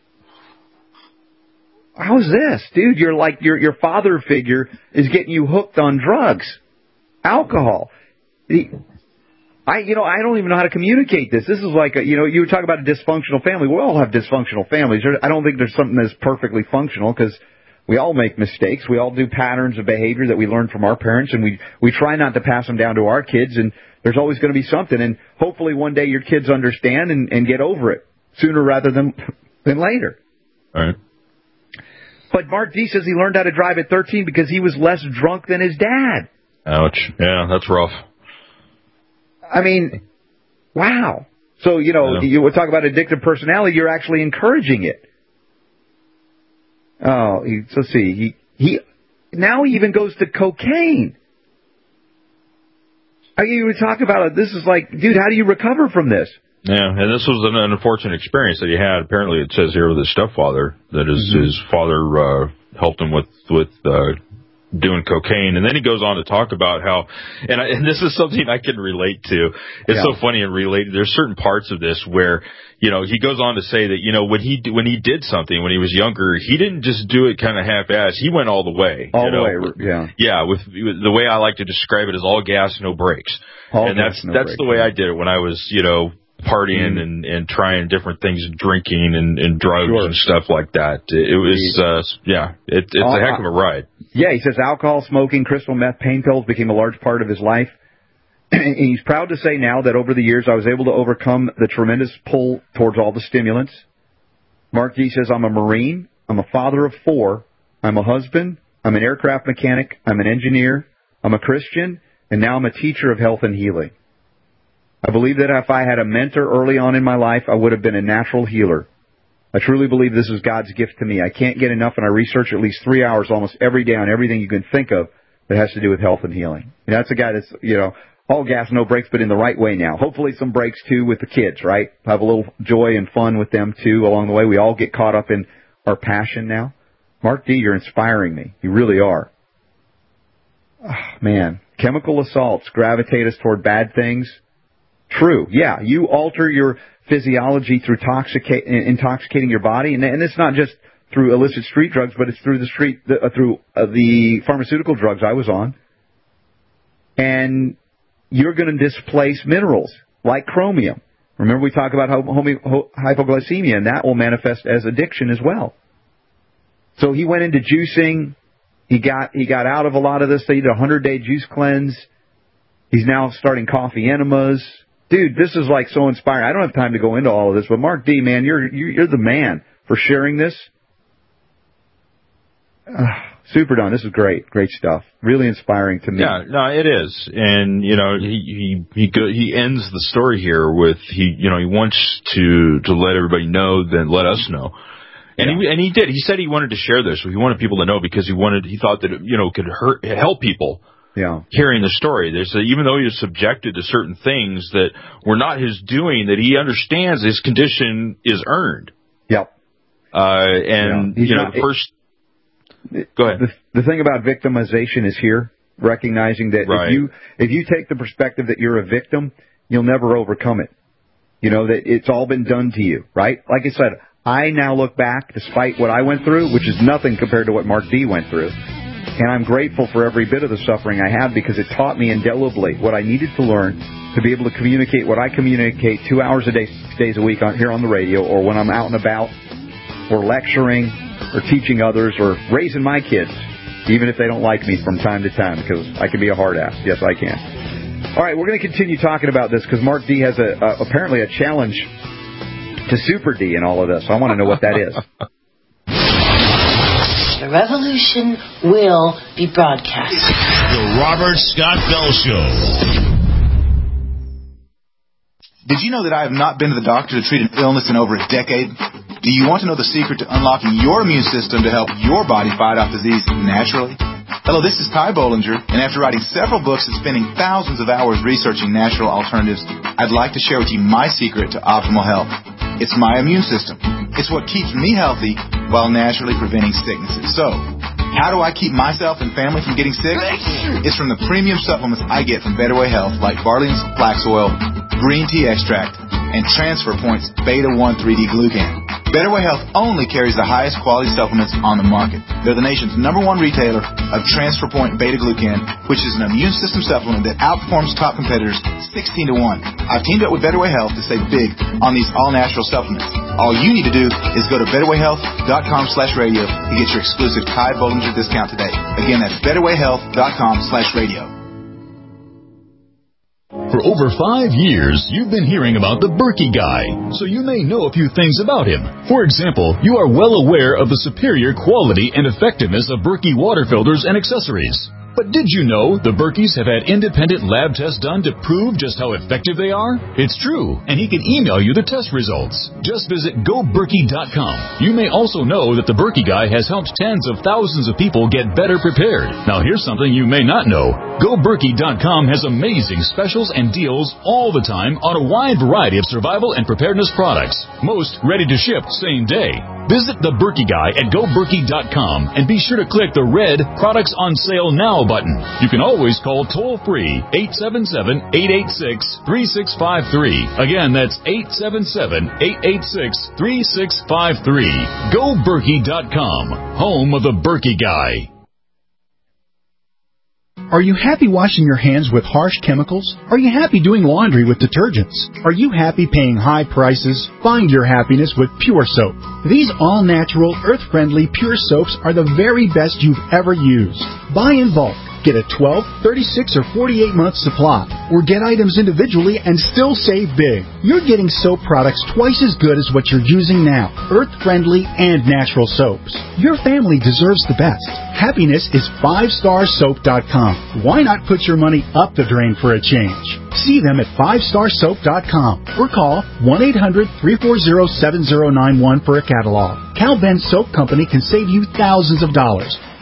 How's this, dude? You're like your your father figure is getting you hooked on drugs, alcohol. The, I you know I don't even know how to communicate this. This is like a, you know you talk about a dysfunctional family. We all have dysfunctional families. I don't think there's something that's perfectly functional because we all make mistakes. We all do patterns of behavior that we learn from our parents, and we we try not to pass them down to our kids, and there's always going to be something. And hopefully one day your kids understand and, and get over it sooner rather than, than later. All right. But Mark D says he learned how to drive at thirteen because he was less drunk than his dad. Ouch. Yeah, that's rough. I mean, wow. So, you know, yeah. you would talk about addictive personality, you're actually encouraging it. Oh, he, let's see. He he now he even goes to cocaine. I mean, you would talk about it. This is like, dude, how do you recover from this? Yeah, and this was an, an unfortunate experience that he had. Apparently, it says here with his stepfather that his mm-hmm. his father uh, helped him with with uh, doing cocaine, and then he goes on to talk about how, and, I, and this is something I can relate to. It's yeah. so funny and related. There's certain parts of this where, you know, he goes on to say that, you know, when he when he did something when he was younger, he didn't just do it kind of half-assed. He went all the way. All you the know? way, yeah. Yeah, with, with the way I like to describe it is all gas, no brakes. All and gas, that's no that's brakes, the way yeah. I did it when I was, you know, partying mm. and, and trying different things, drinking and, and drugs sure. and stuff like that. It, it was, uh, yeah, it, it's uh, a heck of a ride. Yeah, he says alcohol, smoking, crystal meth, pain pills became a large part of his life. And he's proud to say now that over the years I was able to overcome the tremendous pull towards all the stimulants. Mark D says, I'm a Marine, I'm a father of four, I'm a husband, I'm an aircraft mechanic, I'm an engineer, I'm a Christian, and now I'm a teacher of health and healing. I believe that if I had a mentor early on in my life, I would have been a natural healer. I truly believe this is God's gift to me. I can't get enough, and I research at least three hours almost every day on everything you can think of that has to do with health and healing. And that's a guy that's, you know, all gas, no brakes, but in the right way now. Hopefully some brakes, too, with the kids, right? Have a little joy and fun with them, too, along the way. We all get caught up in our passion now. Mark D., you're inspiring me. You really are. Oh, man, chemical assaults gravitate us toward bad things. True. Yeah, you alter your physiology through toxica- intoxicating your body, and, and it's not just through illicit street drugs, but it's through the street the, uh, through uh, the pharmaceutical drugs I was on. And you're going to displace minerals like chromium. Remember, we talk about homi- ho- hypoglycemia, and that will manifest as addiction as well. So he went into juicing. He got he got out of a lot of this. They did a hundred-day juice cleanse. He's now starting coffee enemas. Dude, this is like so inspiring. I don't have time to go into all of this, but Mark D., man, you're you're the man for sharing this. Uh, Super Don, this is great, great stuff. Really inspiring to me. Yeah, no, it is, and you know, he he he go, he ends the story here with he you know he wants to to let everybody know, then let us know, and yeah. he and he did. He said he wanted to share this. He wanted people to know because he wanted he thought that it, you know could hurt help people. Yeah, hearing the story. There's a, even though he was subjected to certain things that were not his doing, that he understands his condition is earned. Yep. Uh, and yeah. you know not, the first. Go ahead. The, the thing about victimization is here, recognizing that right. if you if you take the perspective that you're a victim, you'll never overcome it. You know, that it's all been done to you, right? Like I said, I now look back, despite what I went through, which is nothing compared to what Mark D. went through, and I'm grateful for every bit of the suffering I had because it taught me indelibly what I needed to learn to be able to communicate what I communicate two hours a day, six days a week on, here on the radio, or when I'm out and about, or lecturing, or teaching others, or raising my kids, even if they don't like me from time to time, because I can be a hard ass. Yes, I can. All right, we're going to continue talking about this because Mark D. has a, a apparently a challenge to Super D in all of this. I want to know what that is. The revolution will be broadcast. The Robert Scott Bell Show. Did you know that I have not been to the doctor to treat an illness in over a decade? Do you want to know the secret to unlocking your immune system to help your body fight off disease naturally? Hello, this is Ty Bollinger, and after writing several books and spending thousands of hours researching natural alternatives, I'd like to share with you my secret to optimal health. It's my immune system. It's what keeps me healthy while naturally preventing sicknesses. So, how do I keep myself and family from getting sick? It's from the premium supplements I get from Better Way Health, like barley and flax oil, green tea extract, and Transfer Point's Beta one three D Glucan. Better Way Health only carries the highest quality supplements on the market. They're the nation's number one retailer of Transfer Point Beta Glucan, which is an immune system supplement that outperforms top competitors sixteen to one. I've teamed up with Better Way Health to save big on these all-natural supplements. All you need to do is go to betterwayhealth.com slash radio to get your exclusive Ty Bollinger discount today. Again, that's betterwayhealth.com slash radio. For over five years, you've been hearing about the Berkey Guy, so you may know a few things about him. For example, you are well aware of the superior quality and effectiveness of Berkey water filters and accessories. But did you know the Berkeys have had independent lab tests done to prove just how effective they are? It's true, and he can email you the test results. Just visit go berkey dot com. You may also know that the Berkey Guy has helped tens of thousands of people get better prepared. Now here's something you may not know. go berkey dot com has amazing specials and deals all the time on a wide variety of survival and preparedness products. Most ready to ship same day. Visit the Berkey Guy at go berkey dot com and be sure to click the red Products on Sale Now button. You can always call toll-free eight seven seven, eight eight six, three six five three. Again, that's eight seven seven, eight eight six, three six five three. go berkey dot com, home of the Berkey Guy. Are you happy washing your hands with harsh chemicals? Are you happy doing laundry with detergents? Are you happy paying high prices? Find your happiness with Pure Soap. These all-natural, earth-friendly Pure Soaps are the very best you've ever used. Buy in bulk. Get a twelve, thirty-six, or forty-eight month supply, or get items individually and still save big. You're getting soap products twice as good as what you're using now, earth-friendly and natural soaps. Your family deserves the best. Happiness is five star soap dot com. Why not put your money up the drain for a change? See them at five star soap dot com or call one eight hundred, three four zero, seven zero nine one for a catalog. Cal Ben Soap Company can save you thousands of dollars.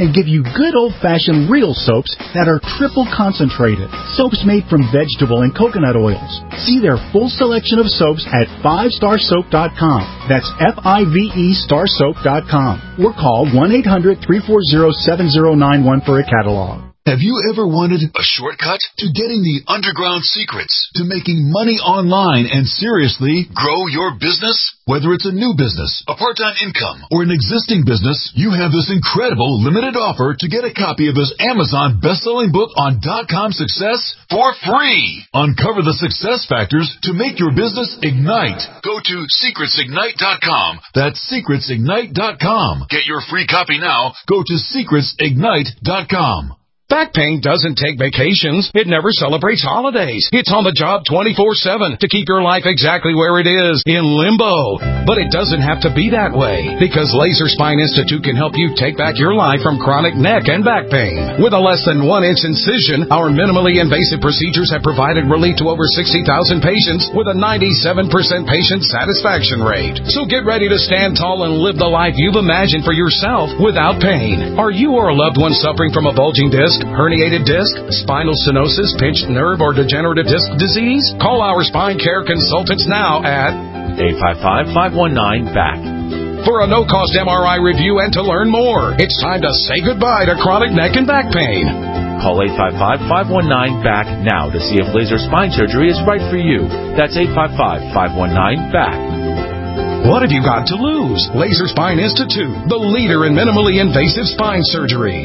and give you good old-fashioned real soaps that are triple concentrated. Soaps made from vegetable and coconut oils. See their full selection of soaps at five star soap dot com. That's F I V E star soap dot com. Or call one eight hundred, three four zero, seven zero nine one for a catalog. Have you ever wanted a shortcut to getting the underground secrets to making money online and seriously grow your business? Whether it's a new business, a part-time income, or an existing business, you have this incredible limited offer to get a copy of this Amazon best-selling book on dot-com success for free. Uncover the success factors to make your business ignite. Go to secrets ignite dot com. That's secrets ignite dot com. Get your free copy now. Go to secrets ignite dot com. Back pain doesn't take vacations. It never celebrates holidays. It's on the job twenty-four seven to keep your life exactly where it is, in limbo. But it doesn't have to be that way, because Laser Spine Institute can help you take back your life from chronic neck and back pain. With a less than one inch incision, our minimally invasive procedures have provided relief to over sixty thousand patients with a ninety-seven percent patient satisfaction rate. So get ready to stand tall and live the life you've imagined for yourself without pain. Are you or a loved one suffering from a bulging disc, herniated disc, spinal stenosis, pinched nerve, or degenerative disc disease? Call our spine care consultants now at eight five five, five one nine, B A C for a no-cost M R I review and to learn more. It's time to say goodbye to chronic neck and back pain. Call eight five five, five one nine, B A C now to see if laser spine surgery is right for you. That's eight five five, five one nine, B A C. What have you got to lose? Laser Spine Institute, the leader in minimally invasive spine surgery.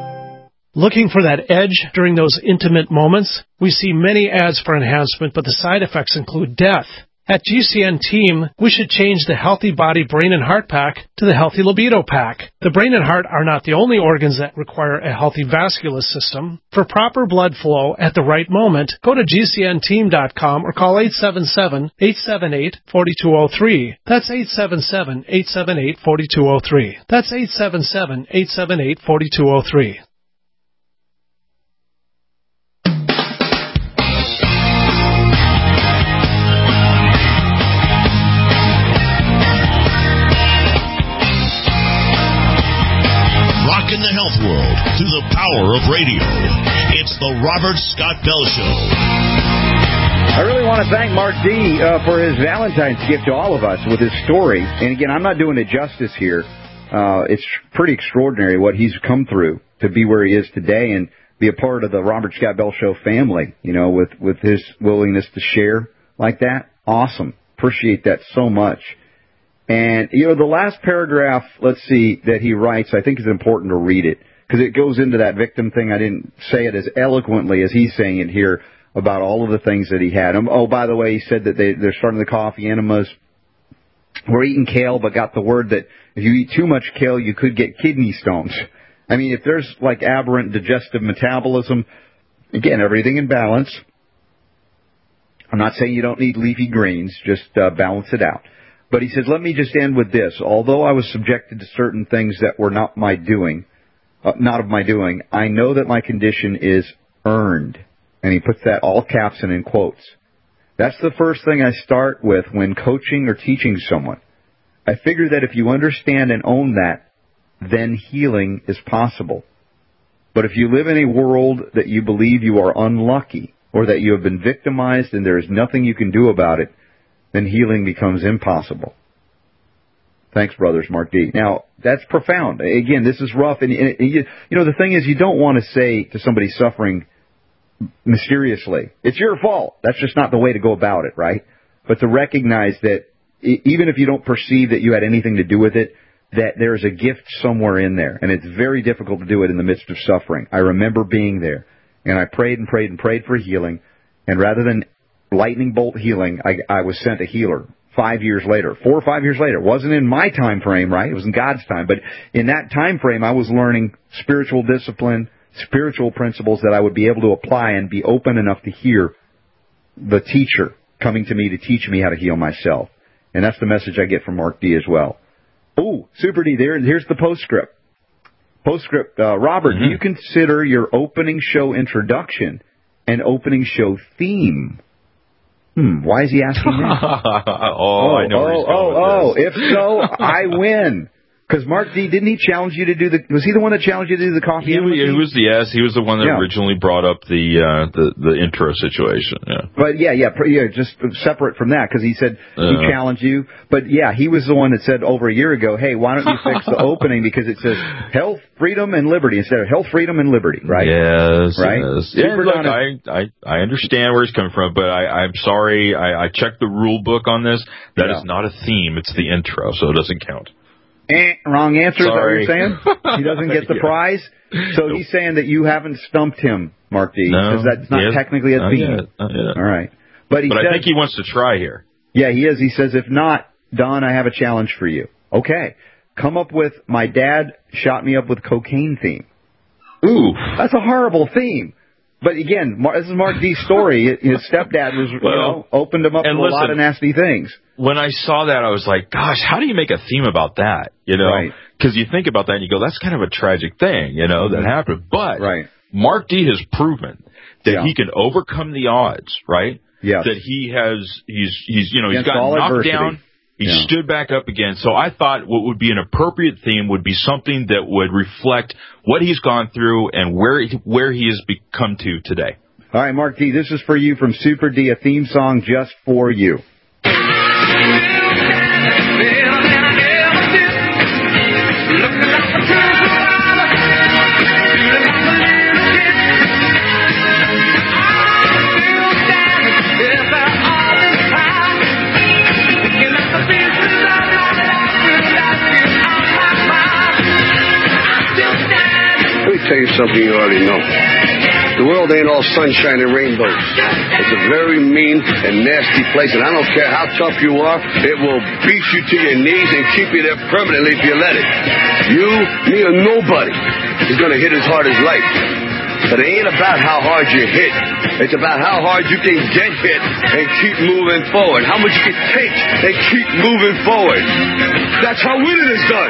Looking for that edge during those intimate moments? We see many ads for enhancement, but the side effects include death. At G C N Team, we should change the Healthy Body Brain and Heart Pack to the Healthy Libido Pack. The brain and heart are not the only organs that require a healthy vascular system. For proper blood flow at the right moment, go to G C N team dot com or call eight seven seven, eight seven eight, four two zero three. That's eight seven seven, eight seven eight, four two zero three. That's eight seven seven, eight seven eight, four two zero three. In the health world through the power of radio. It's the Robert Scott Bell Show. I really want to thank Mark D. Uh, for his Valentine's gift to all of us with his story. And again, I'm not doing it justice here. Uh, it's pretty extraordinary what he's come through to be where he is today and be a part of the Robert Scott Bell Show family, you know, with, with his willingness to share like that. Awesome. Appreciate that so much. And, you know, the last paragraph, let's see, that he writes, I think is important to read it, because it goes into that victim thing. I didn't say it as eloquently as he's saying it here about all of the things that he had. Um, oh, by the way, he said that they, they're starting the coffee enemas. We're eating kale, but got the word that if you eat too much kale, you could get kidney stones. I mean, if there's, like, aberrant digestive metabolism, again, everything in balance. I'm not saying you don't need leafy greens, just uh, balance it out. But he says, let me just end with this. Although I was subjected to certain things that were not my doing, uh, not of my doing, I know that my condition is earned. And he puts that all caps and in quotes. That's the first thing I start with when coaching or teaching someone. I figure that if you understand and own that, then healing is possible. But if you live in a world that you believe you are unlucky or that you have been victimized and there is nothing you can do about it, then healing becomes impossible. Thanks, brothers, Mark D. Now, that's profound. Again, this is rough. And, and you, you know, the thing is, you don't want to say to somebody suffering mysteriously, it's your fault. That's just not the way to go about it, right? But to recognize that even if you don't perceive that you had anything to do with it, that there's a gift somewhere in there. And it's very difficult to do it in the midst of suffering. I remember being there. And I prayed and prayed and prayed for healing. And rather than lightning bolt healing, I, I was sent a healer five years later, four or five years later. It wasn't in my time frame, right? It was in God's time. But in that time frame, I was learning spiritual discipline, spiritual principles that I would be able to apply and be open enough to hear the teacher coming to me to teach me how to heal myself. And that's the message I get from Mark D. as well. Oh, Super D, there, here's the postscript. Postscript, uh, Robert, mm-hmm. Do you consider your opening show introduction an opening show theme? Hmm, why is he asking that? oh, oh, I know where he's oh, going oh, with oh. If so, I win. Because Mark D, didn't he challenge you to do the? Was he the one that challenged you to do the coffee? He, he was the yes. He was the one that yeah. originally brought up the uh, the the intro situation. Yeah. But yeah, yeah, yeah. Just separate from that, because he said uh, he challenged you. But yeah, he was the one that said over a year ago, "Hey, why don't you fix the opening because it says health, freedom, and liberty instead of health, freedom, and liberty." Right? Yes. Right. Yes. Yeah. Look, I, I I understand where he's coming from, but I I'm sorry. I, I checked the rule book on this. That yeah. is not a theme. It's the intro, so it doesn't count. Eh, wrong answer, Sorry. is that what you're saying? He doesn't get the yeah. prize? So nope. he's saying that you haven't stumped him, Mark D, because no, that's not technically a not theme. Yet, not yet. All right. But, he but says, I think he wants to try here. Yeah, he is. He says, if not, Don, I have a challenge for you. Okay. Come up with my dad shot me up with cocaine theme. Ooh. That's a horrible theme. But again, this is Mark D's story. His stepdad was, well, you know, opened him up to listen, a lot of nasty things. When I saw that, I was like, gosh, how do you make a theme about that? You know, because right. you think about that and you go, that's kind of a tragic thing, you know, that happened. But right. Mark D has proven that yeah. he can overcome the odds, right? Yes. That he has, he's, he's, you know, Against he's got knocked adversity. down. He yeah. stood back up again. So I thought what would be an appropriate theme would be something that would reflect what he's gone through and where he, where he has become to today. All right, Mark D, this is for you from Super D, a theme song just for you. Let me tell you something you already know. The world ain't all sunshine and rainbows. It's a very mean and nasty place, and I don't care how tough you are, it will beat you to your knees and keep you there permanently if you let it. You, me, or nobody is going to hit as hard as life. But it ain't about how hard you hit. It's about how hard you can get hit and keep moving forward. How much you can take and keep moving forward. That's how winning is done.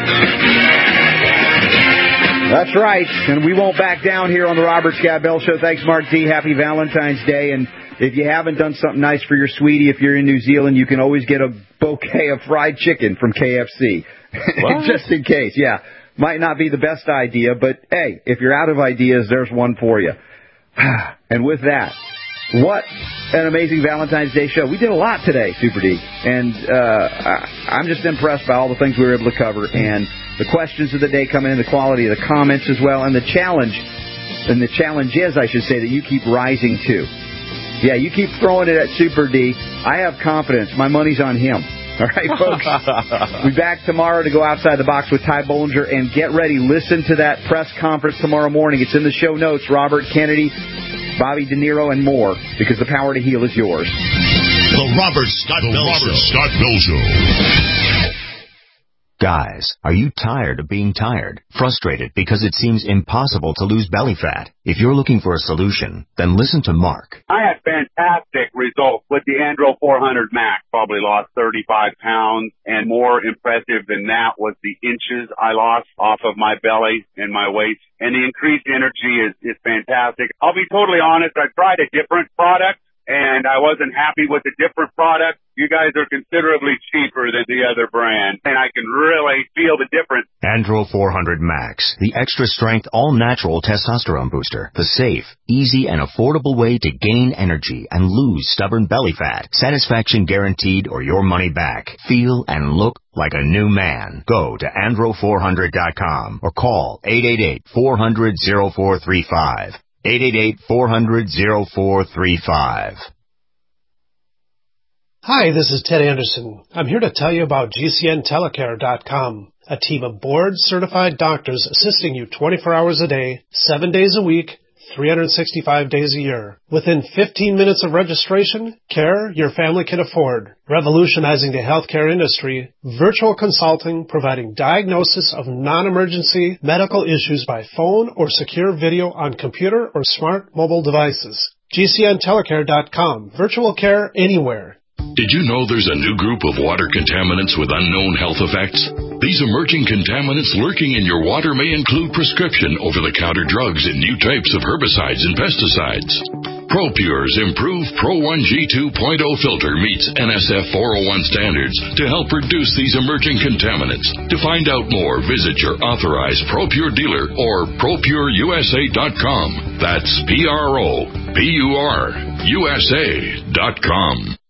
That's right, and we won't back down here on the Robert Scott Bell Show. Thanks, Mark D. Happy Valentine's Day, and if you haven't done something nice for your sweetie, if you're in New Zealand, you can always get a bouquet of fried chicken from K F C. Just in case, yeah. Might not be the best idea, but hey, if you're out of ideas, there's one for you. And with that, what an amazing Valentine's Day show. We did a lot today, Super D, and uh, I'm just impressed by all the things we were able to cover, and the questions of the day coming in, the quality of the comments as well, and the challenge, and the challenge is, I should say, that you keep rising to. Yeah, you keep throwing it at Super D. I have confidence. My money's on him. All right, folks. We'll be back tomorrow to go outside the box with Ty Bollinger, and get ready. Listen to that press conference tomorrow morning. It's in the show notes. Robert Kennedy, Bobby De Niro, and more, because the power to heal is yours. The Robert Scott the Bell Robert Show. Scott Bell Show. Guys, are you tired of being tired? Frustrated because it seems impossible to lose belly fat? If you're looking for a solution, then listen to Mark. I had fantastic results with the Andro four hundred Max. Probably lost thirty-five pounds, and more impressive than that was the inches I lost off of my belly and my waist. And the increased energy is, is fantastic. I'll be totally honest, I tried a different product, and I wasn't happy with the different product. You guys are considerably cheaper than the other brand, and I can really feel the difference. Andro four hundred Max, the extra-strength, all-natural testosterone booster. The safe, easy, and affordable way to gain energy and lose stubborn belly fat. Satisfaction guaranteed or your money back. Feel and look like a new man. Go to andro four hundred dot com or call eight eight eight, four hundred, oh four three five. eight eight eight, four hundred, oh four three five. Hi, this is Ted Anderson. I'm here to tell you about G C N telecare dot com, a team of board-certified doctors assisting you twenty-four hours a day, seven days a week, three hundred sixty-five days a year. Within fifteen minutes of registration, care your family can afford. Revolutionizing the healthcare industry, virtual consulting providing diagnosis of non-emergency medical issues by phone or secure video on computer or smart mobile devices. G C N telecare dot com. Virtual care anywhere. Did you know there's a new group of water contaminants with unknown health effects? These emerging contaminants lurking in your water may include prescription over-the-counter drugs and new types of herbicides and pesticides. ProPure's improved Pro one G two point oh filter meets N S F four oh one standards to help reduce these emerging contaminants. To find out more, visit your authorized ProPure dealer or Pro Pure U S A dot com. That's P R O P U R U S A dot com.